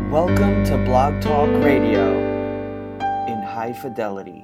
Welcome to Blog Talk Radio in high fidelity.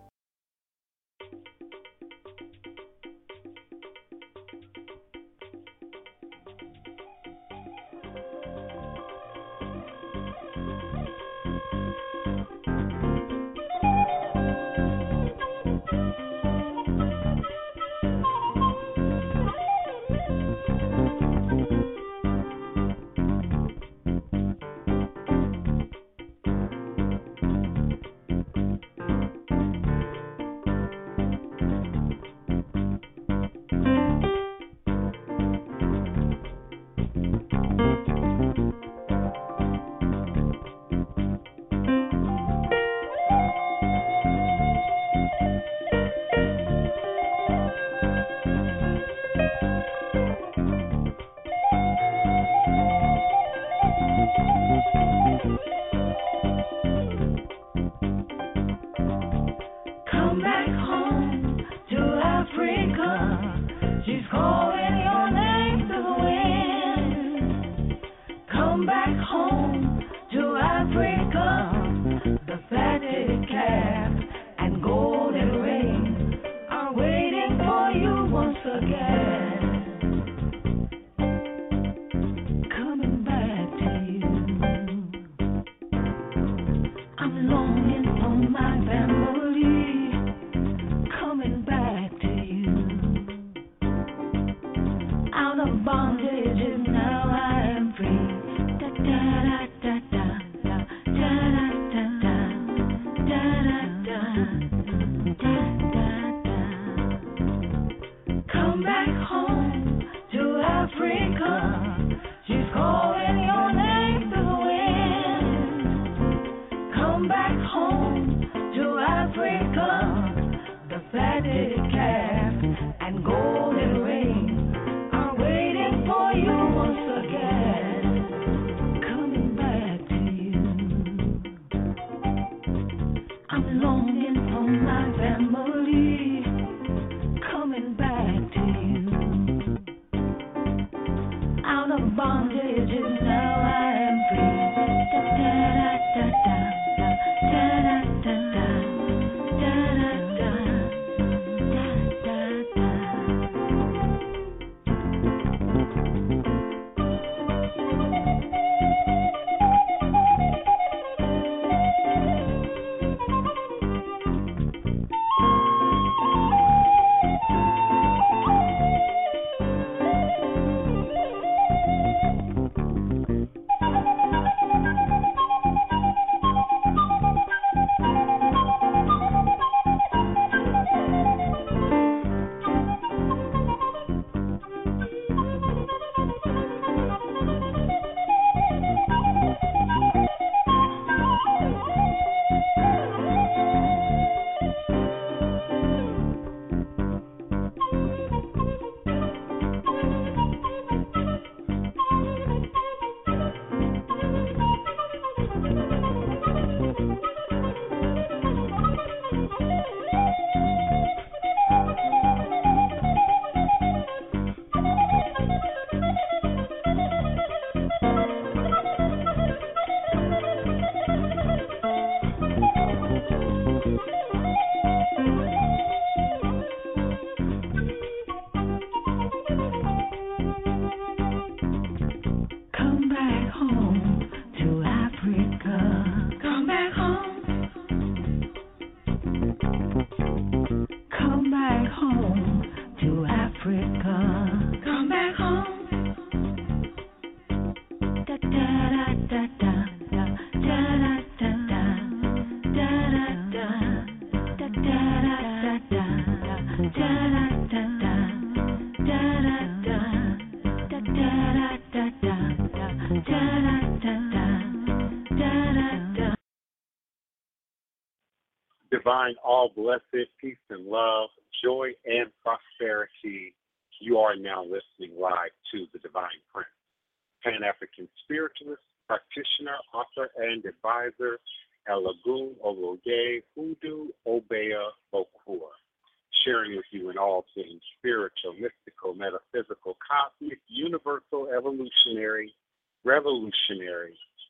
Divine, all blessed, peace and love, joy and prosperity. You are now listening live to the Divine Prince, Pan-African spiritualist, practitioner, author, and advisor, Elagun Oloye Hudu Obeah Bokur, sharing with you in all things spiritual, mystical, metaphysical, cosmic, universal, evolutionary, revolutionary,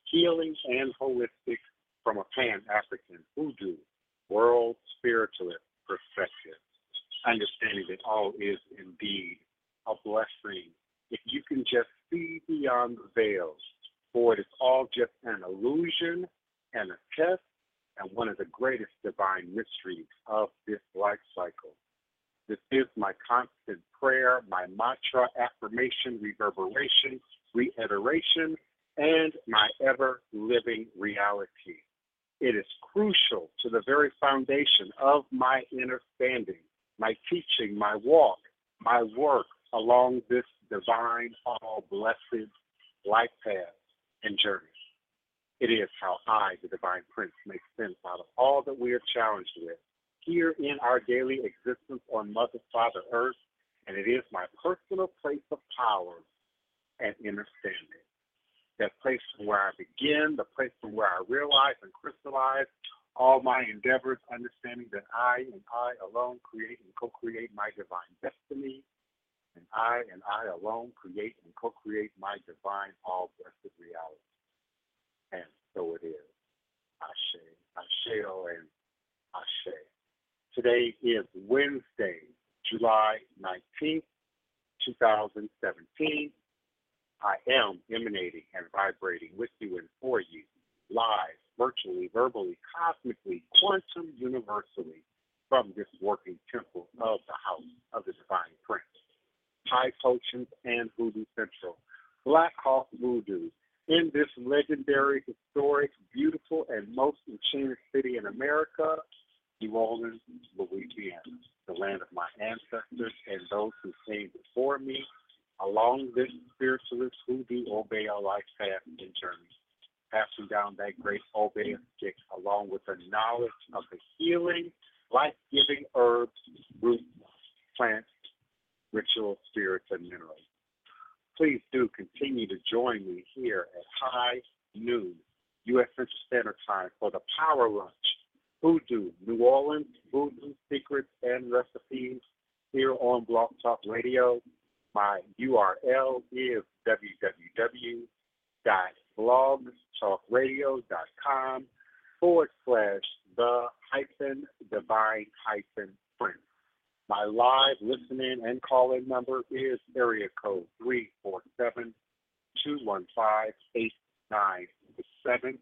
healing and holistic from a Pan-African Hoodoo world spiritualist perspective, understanding that all is indeed a blessing. If you can just see beyond the veil, for it is all just an illusion and a test and one of the greatest divine mysteries of this life cycle. This is my constant prayer, my mantra, affirmation, reverberation, reiteration, and my ever-living reality. It is crucial to the very foundation of my understanding, my teaching, my walk, my work along this divine, all-blessed life path and journey. It is how I, the Divine Prince, make sense out of all that we are challenged with here in our daily existence on Mother, Father, Earth, and it is my personal place of power and understanding. That place from where I begin, the place from where I realize and crystallize all my endeavors, understanding that I and I alone create and co-create my divine destiny, and I alone create and co-create my divine all-blessed reality. And so it is. Ashe, Asheo, and Ashe. Today is Wednesday, July 19th, 2017. I am emanating and vibrating with you and for you, live, virtually, verbally, cosmically, quantum, universally, from this working temple of the house of the Divine Prince. High Potions and Voodoo Central, Black Hawk Voodoo, in this legendary, historic, beautiful, and most enchanted city in America, New Orleans, Louisiana, the land of my ancestors and those who came before me, along this spiritualist Hoodoo Obeah life path and journey, passing down that great Obeah stick along with the knowledge of the healing, life-giving herbs, roots, plants, ritual, spirits, and minerals. Please do continue to join me here at high noon, U.S. Central Standard Time for the Power Lunch, Hoodoo, New Orleans, Voodoo Secrets and Recipes here on Blog Talk Radio. My URL is www.blogtalkradio.com/the-divine-prince. My live listening and call-in number is area code 347-215-8967,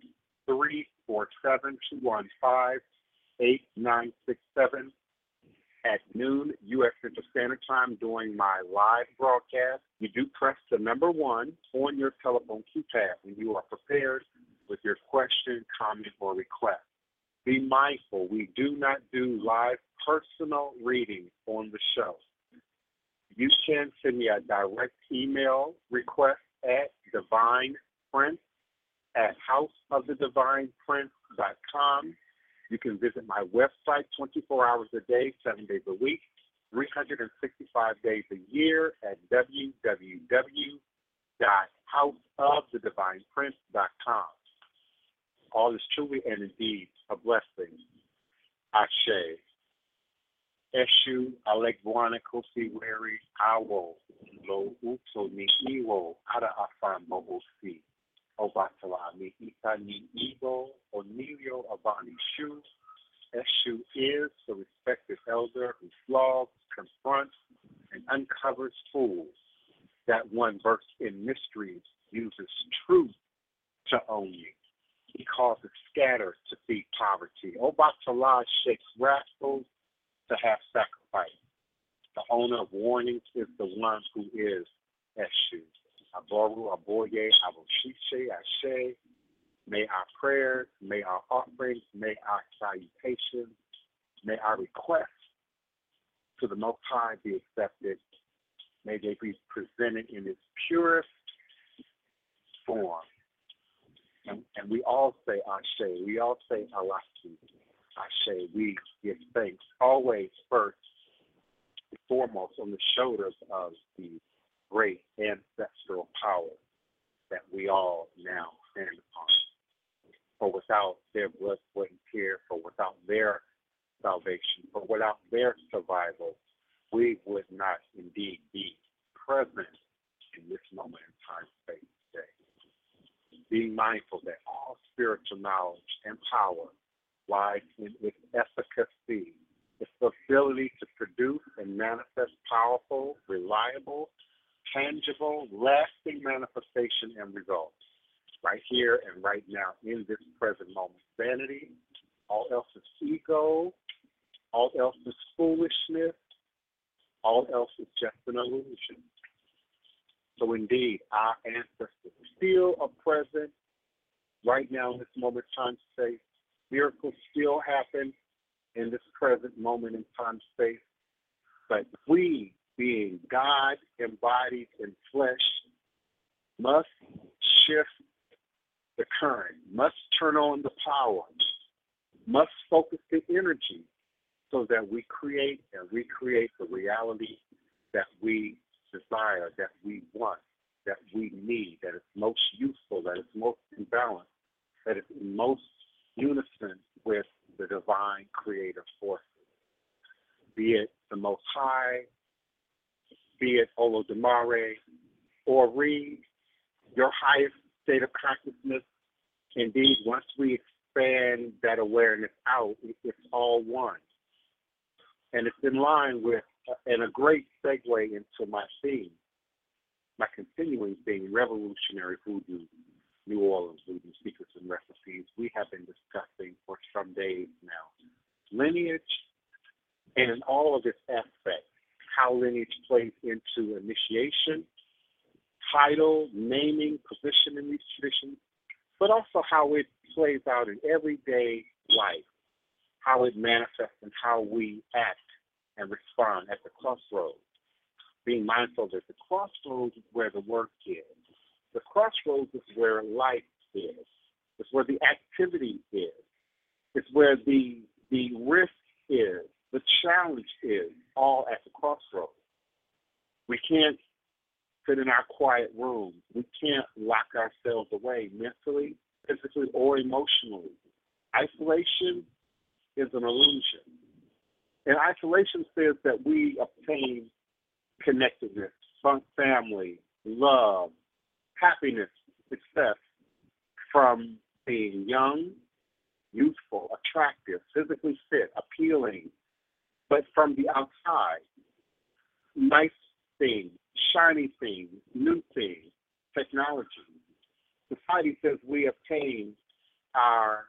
347-215-8967. At noon, U.S. Central Standard Time during my live broadcast, you do press the number 1 on your telephone keypad when you are prepared with your question, comment, or request. Be mindful, we do not do live personal readings on the show. You can send me a direct email request at divineprince@houseofthedivineprince.com. You can visit my website 24 hours a day, 7 days a week, 365 days a year at www.houseofthedivineprince.com. All is truly and indeed a blessing. Ashe. Eshu Alegwana Kosi Weri Awo Lo Uto Ni Iwo Ada Afambo Osi Obatala Ni Ita Ni Ibo Onilio Abani Shu. Eshu is the respected elder who flogs, confronts, and uncovers fools. That one versed in mysteries uses truth to own you. He causes scatter to feed poverty. Obatala shakes rascals to have sacrifice. The owner of warnings is the one who is Eshu. Aboru, Aboye, Aboshishe, Ashe. May our prayers, may our offerings, may our salutations, may our requests to the Most High be accepted. May they be presented in its purest form. And we all say Ashe. We all say Alaki. Ashe. We give thanks always first and foremost on the shoulders of the great ancestral power that we all now stand upon. For without their blood, sweat, and tears, for without their salvation, for without their survival, we would not indeed be present in this moment in time, space, today. being mindful that all spiritual knowledge and power lies in its efficacy, its ability to produce and manifest powerful, reliable, tangible, lasting manifestation and results right here and right now in this present moment. Vanity, all else is ego, all else is foolishness, all else is just an illusion. So indeed, our ancestors still are present right now in this moment, time, space. Miracles still happen in this present moment in time, space. But we, being God embodied in flesh, must shift the current, must turn on the power, must focus the energy so that we create and recreate the reality that we desire, that we want, that we need, that is most useful, that is most in balance, that is in most unison with the divine creative forces. Be it the Most High, be it Olodumare, or read your highest state of consciousness. Indeed, once we expand that awareness out, it's all one. And it's in line with, and a great segue into my theme, my continuing theme, Revolutionary Voodoo, New Orleans Voodoo Secrets and Recipes. We have been discussing for some days now lineage and in all of its aspects, how lineage plays into initiation, title, naming, position in these traditions, but also how it plays out in everyday life, how it manifests and how we act and respond at the crossroads. Being mindful that the crossroads is where the work is. The crossroads is where life is. It's where the activity is. It's where the risk is. The challenge is all at the crossroads. We can't sit in our quiet rooms. We can't lock ourselves away mentally, physically, or emotionally. Isolation is an illusion. And isolation says that we obtain connectedness, family, love, happiness, success from being young, youthful, attractive, physically fit, appealing, but from the outside, nice things, shiny things, new things, technology. Society says we obtain our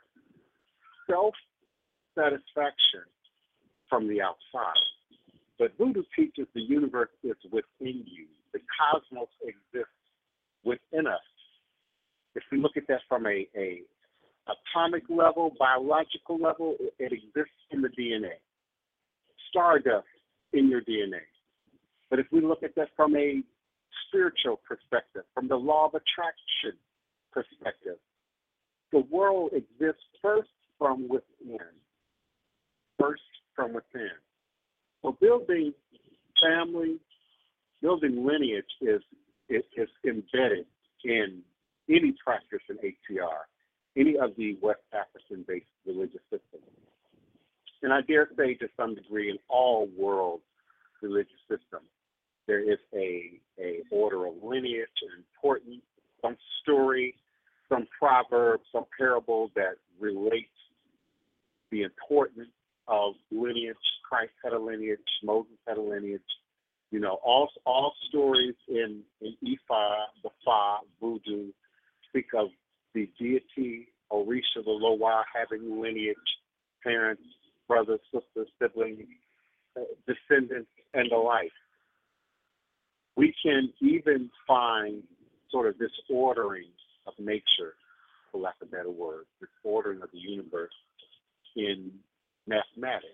self-satisfaction from the outside. But Voodoo teaches the universe is within you. The cosmos exists within us. If we look at that from a atomic level, biological level, it exists in the DNA. Stardust in your DNA. But if we look at that from a spiritual perspective, from the law of attraction perspective, the world exists first from within. First from within. So building family, building lineage is embedded in any practice in ATR, any of the West African-based religious systems. And I dare say to some degree in all world religious systems, there is a order of lineage, an importance, some story, some proverb, some parable that relates the importance of lineage. Christ had a lineage, Moses had a lineage. You know, all stories in Ifa, the Fa, Voodoo, speak of the deity, Orisha, the Loa, having lineage, parents, brothers, sisters, siblings, descendants, and the like. We can even find sort of this ordering of nature, for lack of a better word, this ordering of the universe in mathematics.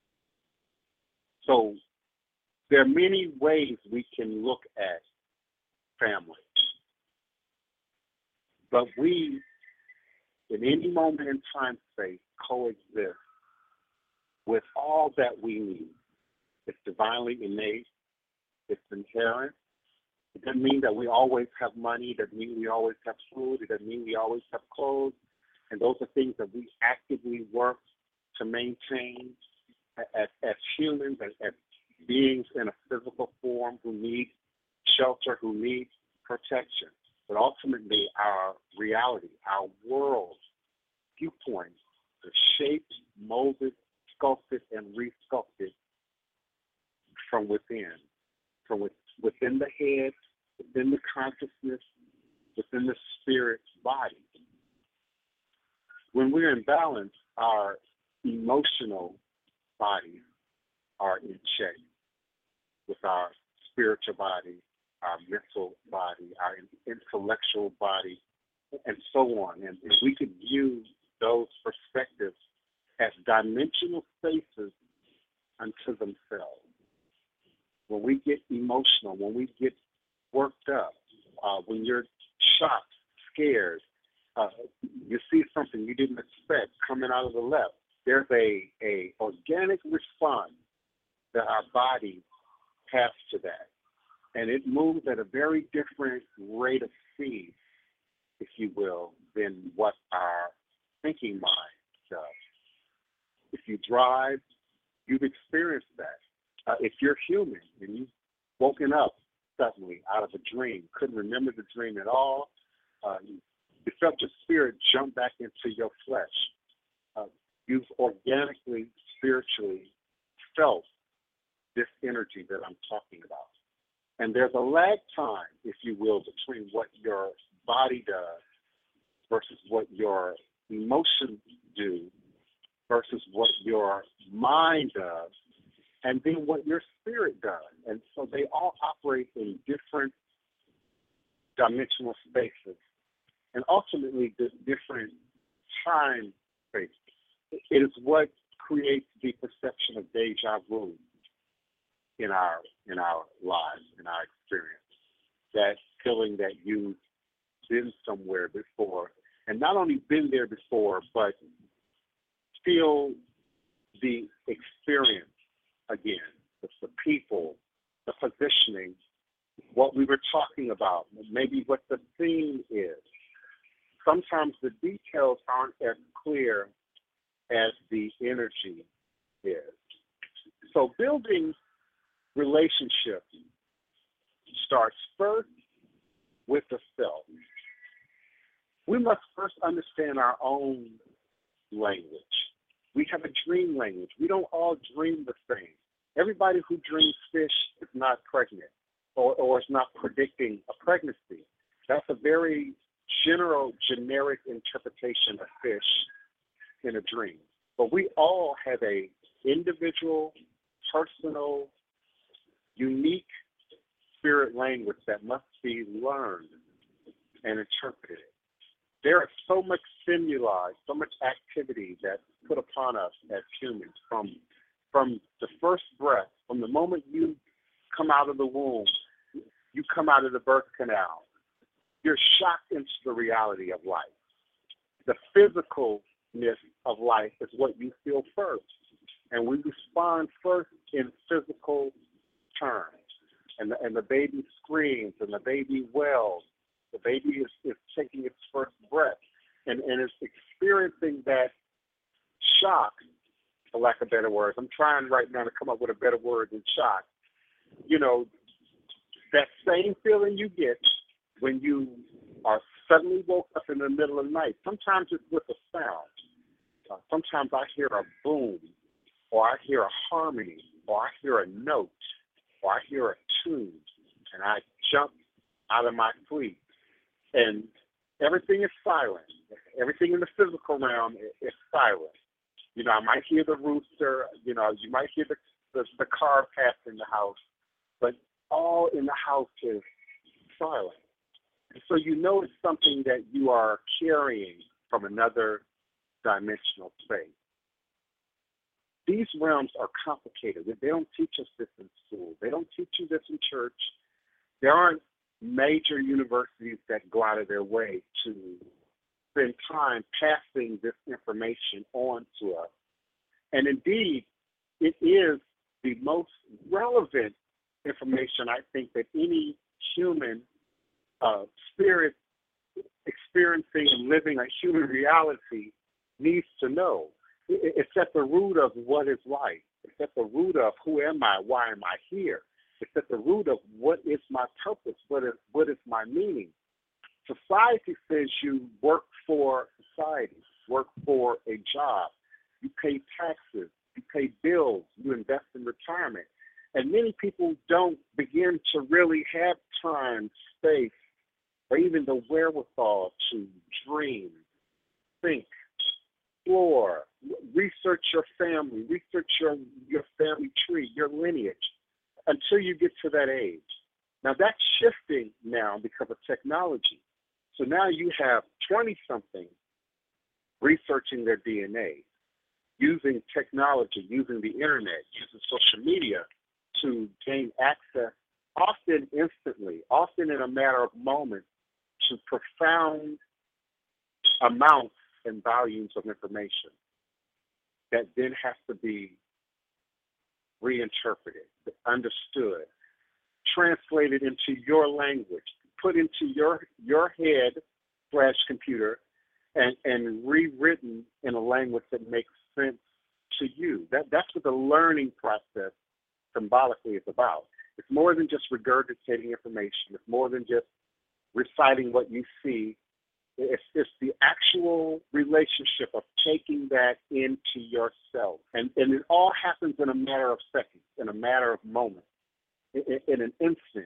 So there are many ways we can look at family. But we, in any moment in time space, coexist with all that we need. It's divinely innate. It's inherent. It doesn't mean that we always have money. It doesn't mean we always have food. It doesn't mean we always have clothes. And those are things that we actively work to maintain as humans, as beings in a physical form who need shelter, who need protection. but ultimately our reality, our world, viewpoint, is shaped, molded, sculpted, and resculpted from within, within the head, within the consciousness, within the spirit body. When we're in balance, our emotional bodies are in check with our spiritual body, our mental body, our intellectual body, and so on. And we could view those perspectives as dimensional spaces unto themselves. When we get emotional, when we get worked up, when you're shocked, scared, you see something you didn't expect coming out of the left, there's a organic response that our body has to that. And it moves at a very different rate of speed, if you will, than what our thinking mind does. If you drive, you've experienced that. If you're human and you've woken up suddenly out of a dream, couldn't remember the dream at all, you felt your spirit jump back into your flesh. You've organically, spiritually felt this energy that I'm talking about. And there's a lag time, if you will, between what your body does versus what your emotions do versus what your mind does, and then what your spirit does. And so they all operate in different dimensional spaces and ultimately different time spaces. It is what creates the perception of deja vu in our lives, in our experience. That feeling that you've been somewhere before, and not only been there before, but feel the experience again, the people, the positioning, what we were talking about, maybe what the theme is. Sometimes the details aren't as clear as the energy is. So building relationships starts first with the self. We must first understand our own language. We have a dream language. We don't all dream the same. Everybody who dreams fish is not pregnant or is not predicting a pregnancy. That's a very general, generic interpretation of fish in a dream. But we all have a individual, personal, unique spirit language that must be learned and interpreted. There is so much stimuli, so much activity that's put upon us as humans from the first breath, from the moment you come out of the womb, you come out of the birth canal, you're shocked into the reality of life. The physicalness of life is what you feel first. And we respond first in physical terms. And the baby screams and the baby wails. The baby is taking its first breath and is experiencing that shock, for lack of better words. I'm trying right now to come up with a better word than shock. You know, that same feeling you get when you are suddenly woke up in the middle of the night. Sometimes it's with a sound. Sometimes I hear a boom, or I hear a harmony, or I hear a note, or I hear a tune, and I jump out of my sleep. And everything is silent. Everything in the physical realm is silent. You know, I might hear the rooster, you know, you might hear the car passing the house, but all in the house is silent. And so you know it's something that you are carrying from another dimensional space. These realms are complicated. They don't teach us this in school. They don't teach you this in church. There aren't major universities that go out of their way to spend time passing this information on to us. And indeed, it is the most relevant information, I think, that any human spirit experiencing and living a human reality needs to know. It's at the root of what is life. It's at the root of who am I, why am I here? It's at the root of what is my purpose, what is my meaning. Society says you work for society, work for a job, you pay taxes, you pay bills, you invest in retirement. And many people don't begin to really have time, space, or even the wherewithal to dream, think, explore, research your family, research your family tree, your lineage, until you get to that age. Now that's shifting now because of technology. So now you have 20-somethings researching their DNA, using technology, using the internet, using social media to gain access, often instantly, often in a matter of moments, to profound amounts and volumes of information that then has to be reinterpreted, understood, translated into your language, put into your head/computer, and rewritten in a language that makes sense to you. That's what the learning process symbolically is about. It's more than just regurgitating information. It's more than just reciting what you see. It's the actual relationship of taking that into yourself. And it all happens in a matter of seconds, in a matter of moments, in an instant.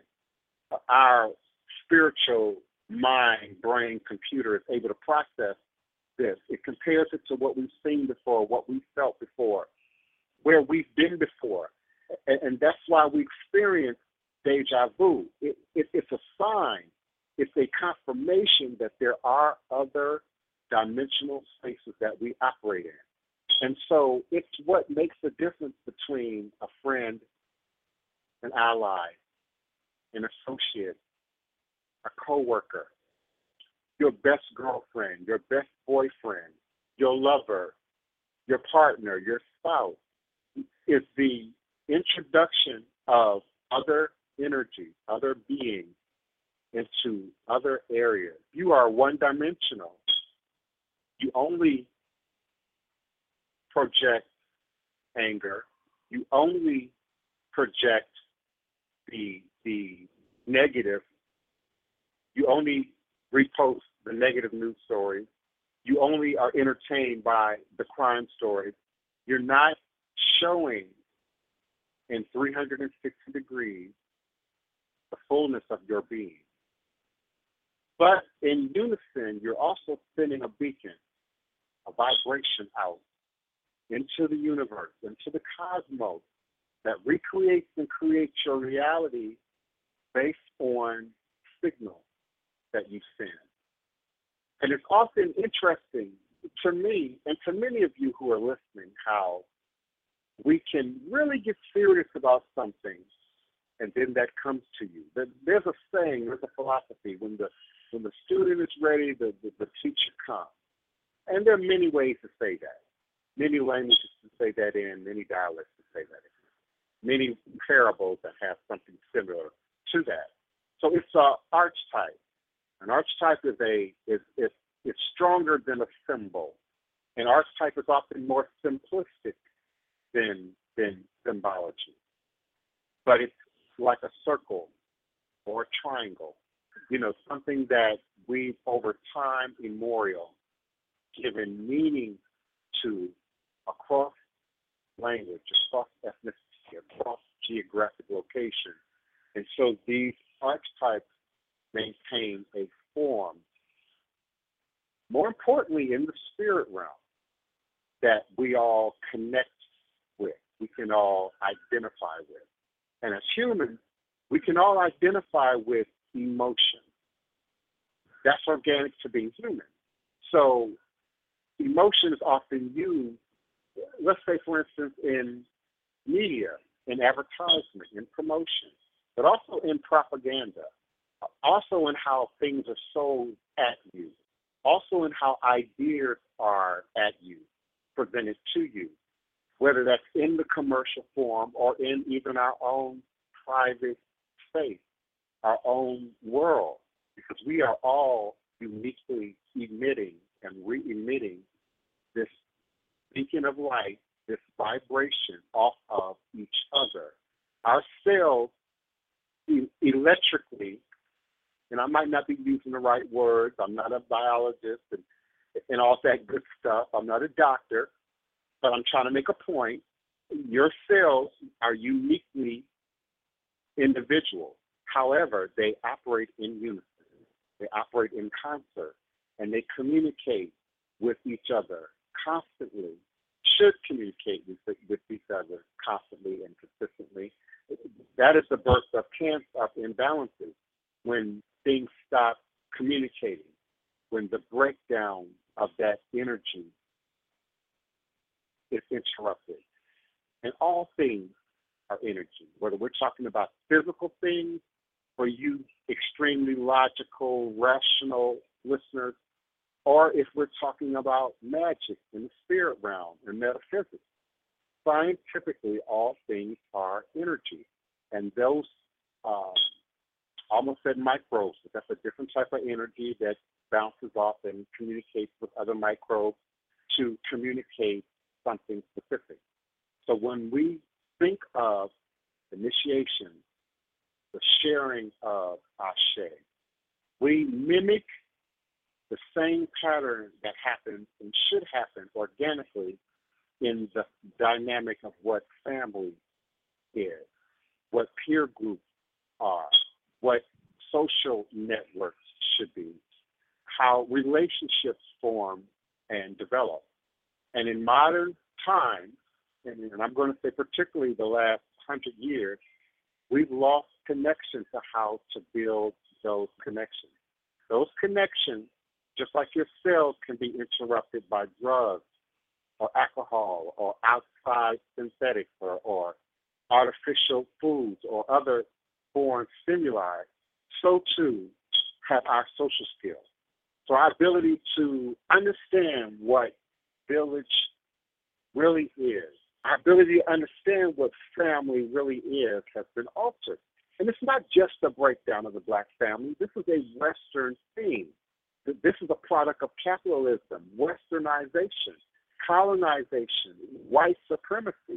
Our spiritual mind, brain, computer is able to process this. It compares it to what we've seen before, what we felt before, where we've been before. And that's why we experience deja vu. It's a sign. It's a confirmation that there are other dimensional spaces that we operate in. And so it's what makes the difference between a friend, an ally, an associate, a coworker, your best girlfriend, your best boyfriend, your lover, your partner, your spouse, is the introduction of other energy, other beings into other areas. You are one-dimensional. You only project anger. You only project the negative. You only repost the negative news stories. You only are entertained by the crime stories. You're not showing in 360 degrees the fullness of your being. But in unison, you're also sending a beacon, a vibration out into the universe, into the cosmos, that recreates and creates your reality based on signals that you send. And it's often interesting to me and to many of you who are listening how we can really get serious about something and then that comes to you. There's a saying, there's a philosophy, when the student is ready, the teacher comes. And there are many ways to say that, many languages to say that in, many dialects to say that in, many parables that have something similar to that. So it's an archetype. An archetype is stronger than a symbol. An archetype is often more simplistic than symbology. But it's like a circle or a triangle, something that we've over time immemorial given meaning to across language, across ethnicity, across geographic location. And so these archetypes maintain a form, more importantly in the spirit realm, that we all connect with, we can all identify with. And as humans, we can all identify with emotion. That's organic to being human. So emotion is often used, let's say, for instance, in media, in advertisement, in promotion, but also in propaganda, also in how things are sold at you, also in how ideas are at you, presented to you, whether that's in the commercial form or in even our own private space, our own world, because we are all uniquely emitting and re-emitting this beacon of light, this vibration off of each other. Our cells electrically and I might not be using the right words. I'm not a biologist and all that good stuff. I'm not a doctor, but I'm trying to make a point. Your cells are uniquely individual. However, they operate in unison. They operate in concert, and they communicate with each other constantly, should communicate with each other constantly and consistently. That is the birth of cancer, of imbalances, when things stop communicating, when the breakdown of that energy is interrupted. And all things are energy, whether we're talking about physical things for you extremely logical, rational listeners, or if we're talking about magic in the spirit realm and metaphysics. Scientifically, all things are energy. And those almost said microbes, but that's a different type of energy that bounces off and communicates with other microbes to communicate something specific. So when we think of initiation, the sharing of Ashe, we mimic the same pattern that happens and should happen organically in the dynamic of what family is, what peer groups are, what social networks should be, how relationships form and develop. And in modern times, and I'm going to say particularly the last 100 years, we've lost connection to how to build those connections. Those connections, just like your cells, can be interrupted by drugs or alcohol or outside synthetics or artificial foods or other foreign stimuli. So too have our social skills. So our ability to understand what village really is, our ability to understand what family really is, has been altered. And it's not just a breakdown of the black family. This is a Western theme. This is a product of capitalism, westernization, colonization, white supremacy,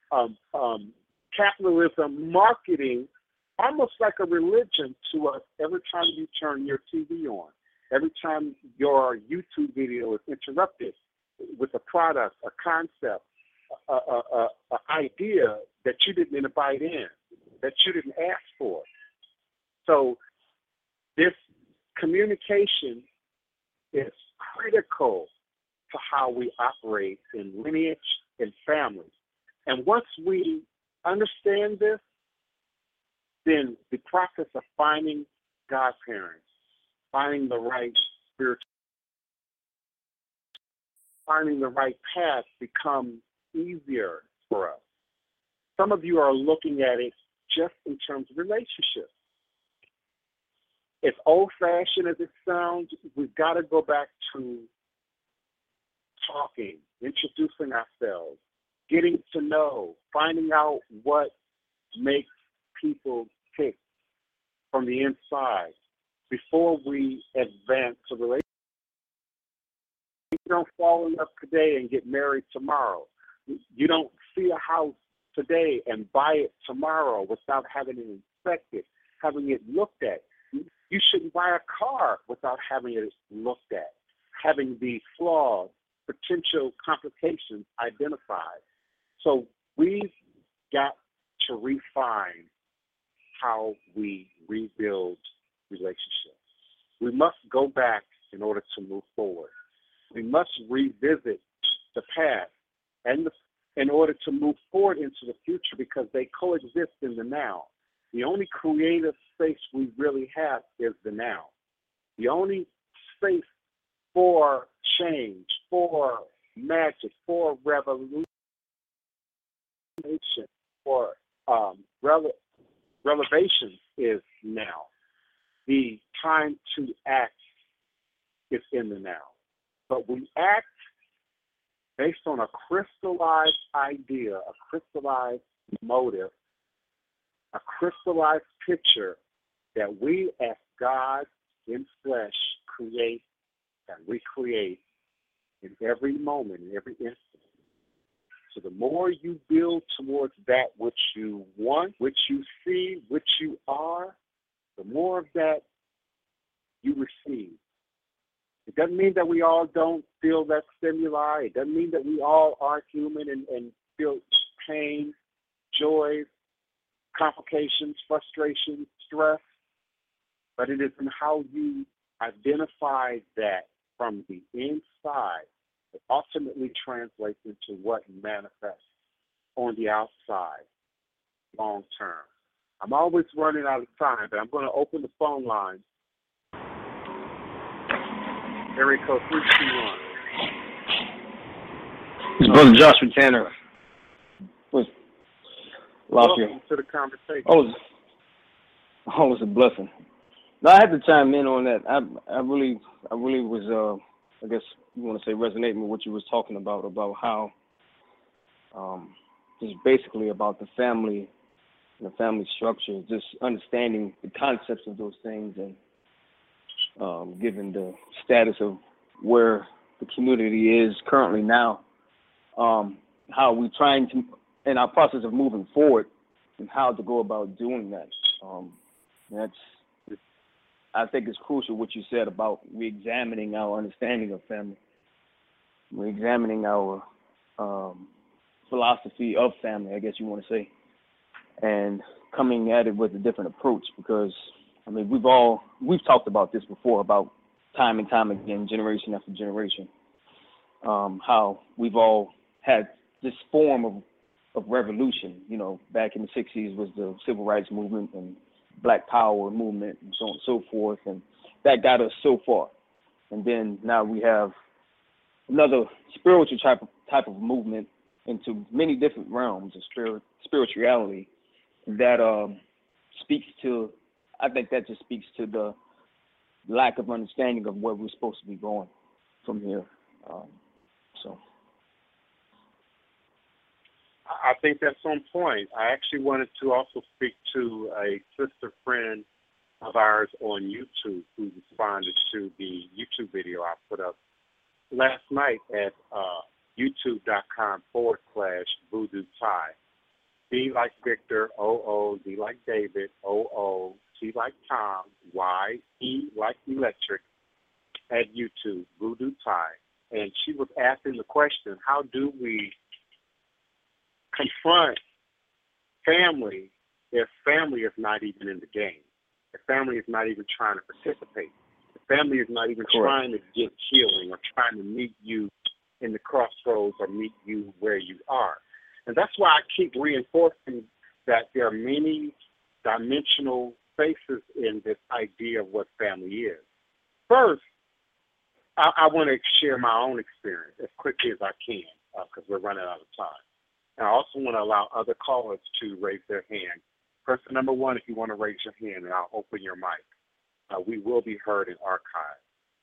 capitalism marketing almost like a religion to us every time you turn your TV on, every time your YouTube video is interrupted with a product, a concept, an idea that you didn't invite in, that you didn't ask for. So this communication is critical to how we operate in lineage and family. And once we understand this, then the process of finding godparents, finding the right spiritual, finding the right path becomes easier for us. Some of you are looking at it just in terms of relationships. As old-fashioned as it sounds, we've got to go back to talking, introducing ourselves, getting to know, finding out what makes people tick from the inside before we advance a relationship. You don't fall in love today and get married tomorrow. You don't see a house today and buy it tomorrow without having it inspected, having it looked at. You shouldn't buy a car without having it looked at, having the flaws, potential complications identified. So we've got to refine how we rebuild relationships. We must go back in order to move forward. We must revisit the past and in order to move forward into the future, because they coexist in the now. The only creative space we really have is the now. The only space for change, for magic, for revolution, for relevation is now. The time to act is in the now. But we act based on a crystallized idea, a crystallized motive, a crystallized picture that we as God in flesh create and recreate in every moment, in every instant. So the more you build towards that which you want, which you see, which you are, the more of that you receive. It doesn't mean that we all don't feel that stimuli. It doesn't mean that we all are human and feel pain, joy, complications, frustrations, stress. But it is in how you identify that from the inside that ultimately translates into what manifests on the outside long term. I'm always running out of time, but I'm going to open the phone line. Area code 321. It's Brother Joshua Tanner. Welcome to the conversation. Oh, it's a blessing. No, I had to chime in on that. I really was, I guess you want to say, resonating with what you was talking about how, just basically about the family, and the family structure, just understanding the concepts of those things, and given the status of where the community is currently now, how we trying to, in our process of moving forward, and how to go about doing that. I think it's crucial what you said about re-examining our understanding of family, re-examining our philosophy of family, I guess you want to say, and coming at it with a different approach, because, I mean, we've talked about this before, about time and time again, generation after generation, how we've all had this form of revolution. You know, back in the 60s was the civil rights movement and Black Power movement and so on and so forth, and that got us so far. And then now we have another spiritual type of movement into many different realms of spirituality that speaks to, I think that just speaks to the lack of understanding of where we're supposed to be going from here. I think that's on point. I actually wanted to also speak to a sister friend of ours on YouTube who responded to the YouTube video I put up last night at youtube.com/Voodoo Ty. B like Victor, O-O, D like David, O-O, T like Tom, Y, E like Electric, at YouTube, Voodoo Ty. And she was asking the question, how do we confront family if family is not even in the game, if family is not even trying to participate, if family is not even trying to get healing or trying to meet you in the crossroads or meet you where you are. And that's why I keep reinforcing that there are many dimensional faces in this idea of what family is. First, I want to share my own experience as quickly as I can because we're running out of time. And I also want to allow other callers to raise their hand. Person number one, if you want to raise your hand, and I'll open your mic. We will be heard in archive.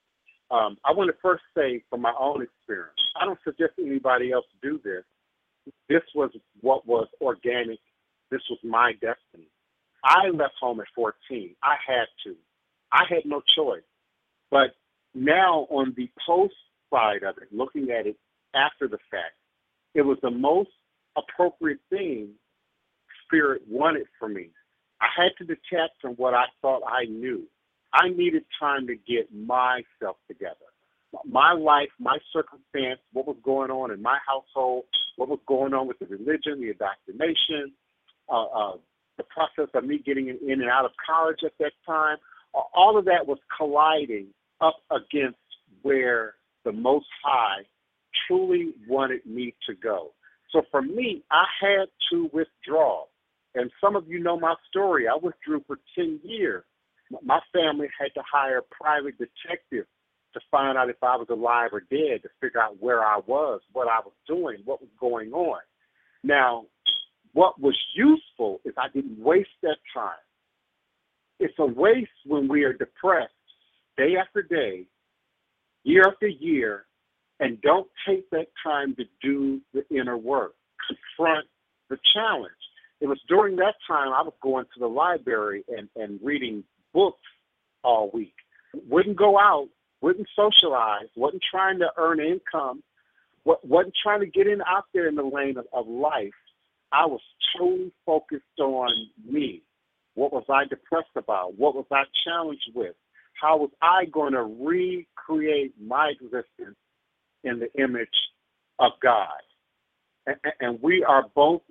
I want to first say from my own experience, I don't suggest anybody else do this. This was what was organic. This was my destiny. I left home at 14. I had to. I had no choice. But now on the post side of it, looking at it after the fact, it was the most appropriate thing Spirit wanted for me. I had to detach from what I thought I knew. I needed time to get myself together. My life, my circumstance, what was going on in my household, what was going on with the religion, the indoctrination, the process of me getting in and out of college at that time, all of that was colliding up against where the Most High truly wanted me to go. So for me, I had to withdraw. And some of you know my story. I withdrew for 10 years. My family had to hire a private detective to find out if I was alive or dead, to figure out where I was, what I was doing, what was going on. Now, what was useful is I didn't waste that time. It's a waste when we are depressed day after day, year after year, and don't take that time to do the inner work, confront the challenge. It was during that time I was going to the library and reading books all week. Wouldn't go out, wouldn't socialize, wasn't trying to earn income, wasn't trying to get out there in the lane of life. I was totally focused on me. What was I depressed about? What was I challenged with? How was I going to recreate my existence in the image of God? And we are both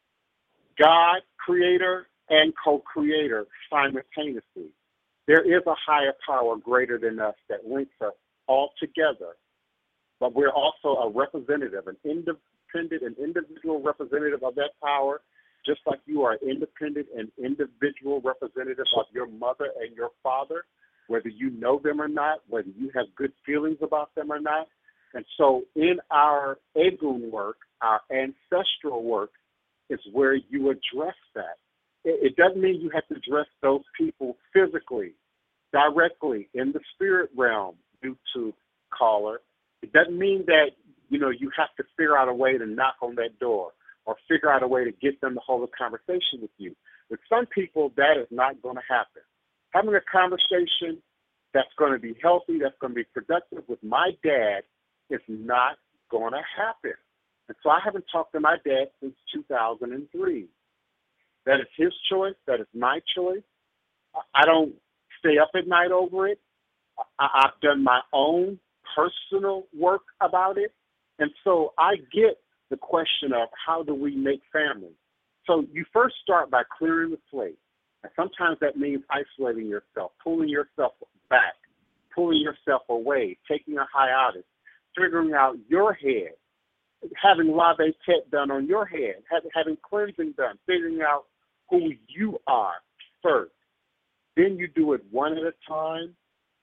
God, creator, and co-creator simultaneously. There is a higher power greater than us that links us all together, but we're also a representative, an independent and individual representative of that power, just like you are an independent and individual representative of your mother and your father, whether you know them or not, whether you have good feelings about them or not. And so in our Egun work, our ancestral work, is where you address that. It doesn't mean you have to address those people physically, directly, in the spirit realm, YouTube caller. It doesn't mean that, you have to figure out a way to knock on that door or figure out a way to get them to hold a conversation with you. With some people, that is not going to happen. Having a conversation that's going to be healthy, that's going to be productive with my dad is not going to happen. And so I haven't talked to my dad since 2003. That is his choice. That is my choice. I don't stay up at night over it. I've done my own personal work about it. And so I get the question of how do we make family? So you first start by clearing the slate. And sometimes that means isolating yourself, pulling yourself back, pulling yourself away, taking a hiatus, figuring out your head, having lave tete done on your head, having cleansing done, figuring out who you are first. Then you do it one at a time,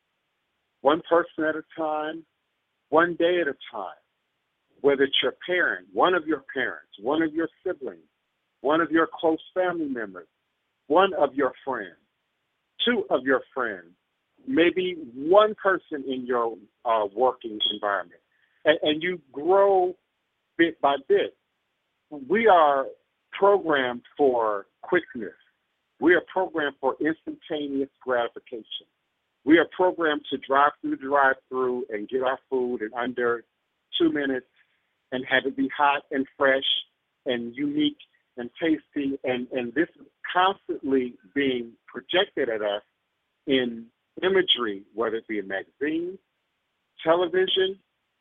one person at a time, one day at a time. Whether it's your parent, one of your parents, one of your siblings, one of your close family members, one of your friends, two of your friends, maybe one person in your working environment. And you grow bit by bit. We are programmed for quickness. We are programmed for instantaneous gratification. We are programmed to drive through the drive-through and get our food in under 2 minutes and have it be hot and fresh and unique and tasty. And this is constantly being projected at us in imagery, whether it be in magazines, television.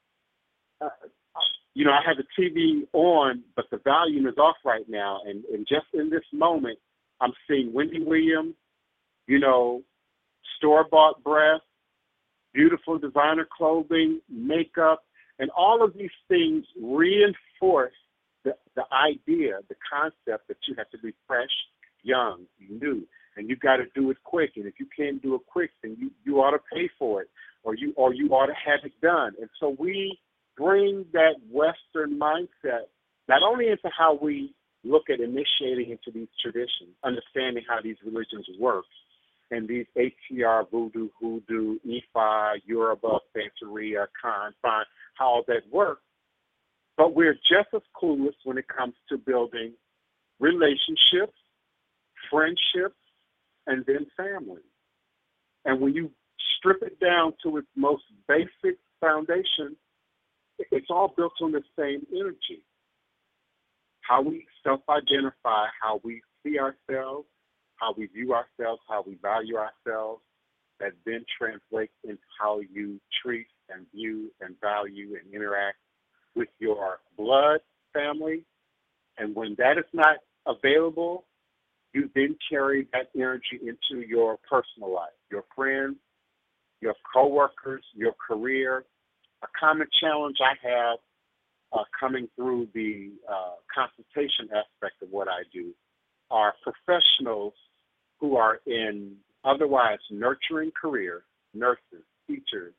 I have the TV on, but the volume is off right now. And just in this moment, I'm seeing Wendy Williams, store-bought breasts, beautiful designer clothing, makeup, and all of these things reinforce the idea, the concept that you have to be fresh, young, new, and you got to do it quick. And if you can't do it quick, then you ought to pay for it, or you ought to have it done. And so we bring that Western mindset not only into how we look at initiating into these traditions, understanding how these religions work, and these ATR, Voodoo, Hoodoo, Ifa, Yoruba, Santeria, Kanfan, how all that works. But we're just as clueless when it comes to building relationships, friendships, and then family. And when you strip it down to its most basic foundation, it's all built on the same energy. How we self-identify, how we see ourselves, how we view ourselves, how we value ourselves, that then translates into how you treat and view and value and interact with your blood family. And when that is not available, you then carry that energy into your personal life, your friends, your coworkers, your career. A common challenge I have coming through the consultation aspect of what I do are professionals who are in otherwise nurturing careers, nurses, teachers,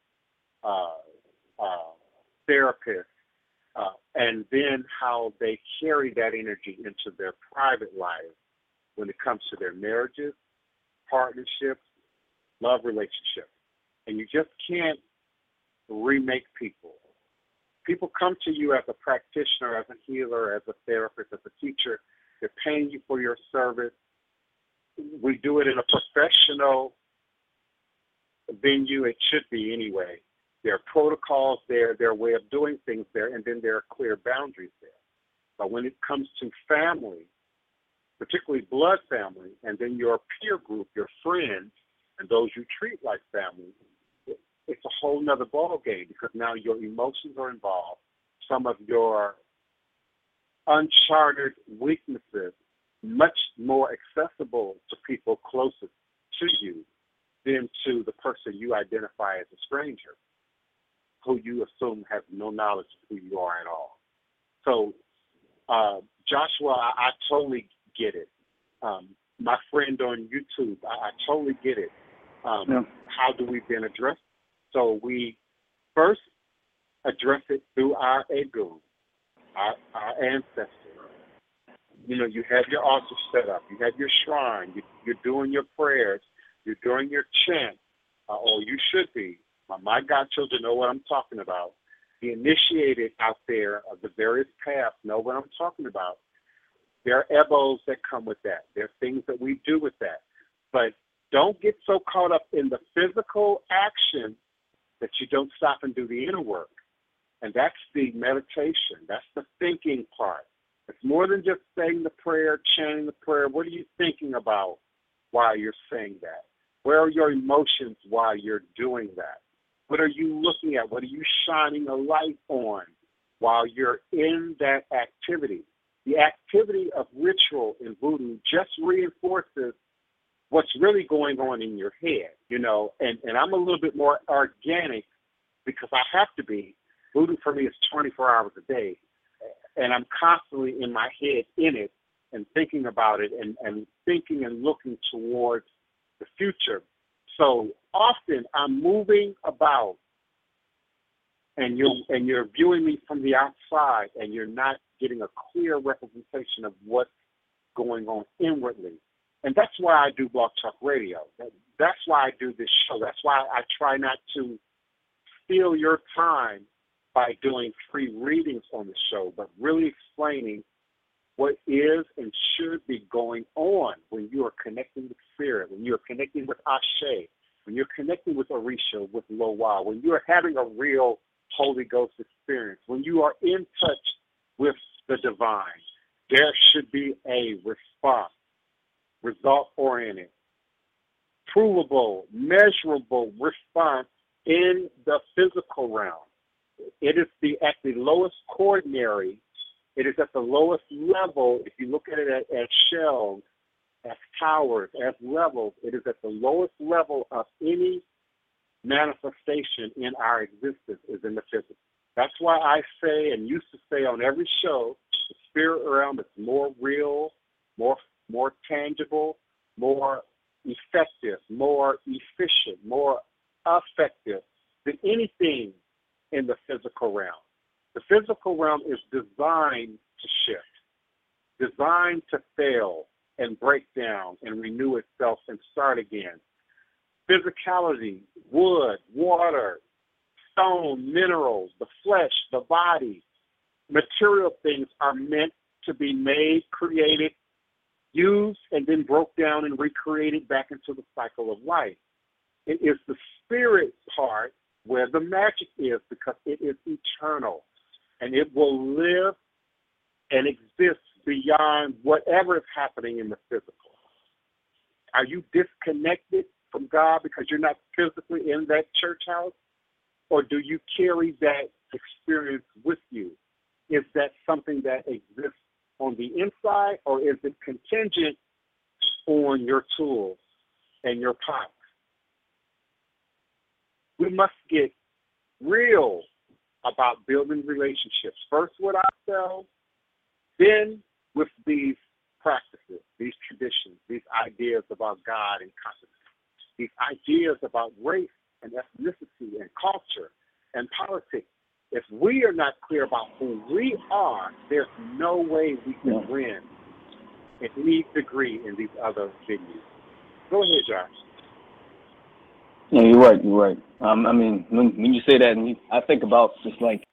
therapists, and then how they carry that energy into their private lives when it comes to their marriages, partnerships, love relationships. And you just can't remake people. People come to you as a practitioner, as a healer, as a therapist, as a teacher. They're paying you for your service. We do it in a professional venue. It should be anyway. There are protocols there, there are way of doing things there, and then there are clear boundaries there. But when it comes to family, particularly blood family, and then your peer group, your friends, and those you treat like family, it's a whole nother ball game, because now your emotions are involved. Some of your uncharted weaknesses, much more accessible to people closest to you than to the person you identify as a stranger, who you assume has no knowledge of who you are at all. So, Joshua, I totally get it. My friend on YouTube, I totally get it. How do we then address it? So we first address it through our ego, our ancestors. You know, you have your altar set up, you have your shrine, you're doing your prayers, you're doing your chant, or you should be. My godchildren know what I'm talking about. The initiated out there of the various paths know what I'm talking about. There are ebos that come with that. There are things that we do with that. But don't get so caught up in the physical action that you don't stop and do the inner work. And that's the meditation. That's the thinking part. It's more than just saying the prayer, chanting the prayer. What are you thinking about while you're saying that? Where are your emotions while you're doing that? What are you looking at? What are you shining a light on while you're in that activity? The activity of ritual in voodoo just reinforces what's really going on in your head, you know, and I'm a little bit more organic because I have to be. Voodoo for me is 24 hours a day, and I'm constantly in my head in it and thinking about it and thinking and looking towards the future. So often I'm moving about, and you're viewing me from the outside, and you're not getting a clear representation of what's going on inwardly. And that's why I do Blog Talk Radio. That's why I do this show. That's why I try not to steal your time by doing free readings on the show, but really explaining what is and should be going on when you are connecting with Spirit, when you're connecting with Ashe, when you're connecting with Orisha, with Loa, when you are having a real Holy Ghost experience, when you are in touch with the divine. There should be a response, result-oriented, provable, measurable response in the physical realm. It is at the lowest coordinary. It is at the lowest level. If you look at it as shelves, as towers, as levels, it is at the lowest level of any manifestation in our existence is in the physical. That's why I say and used to say on every show, the spirit realm is more real, more tangible, more effective, more efficient, more effective than anything in the physical realm. The physical realm is designed to shift, designed to fail and break down and renew itself and start again. Physicality, wood, water, stone, minerals, the flesh, the body, material things are meant to be made, created, used, and then broke down and recreated back into the cycle of life. It is the spirit part where the magic is, because it is eternal and it will live and exist beyond whatever is happening in the physical. Are you disconnected from God because you're not physically in that church house? Or do you carry that experience with you? Is that something that exists on the inside, or is it contingent on your tools and your pots? We must get real about building relationships, first with ourselves, then with these practices, these traditions, these ideas about God and consciousness, these ideas about race and ethnicity and culture and politics. If we are not clear about who we are, there's no way we can win in any degree in these other venues. Go ahead, Josh. Yeah, you're right. I mean, when you say that, and I think about just like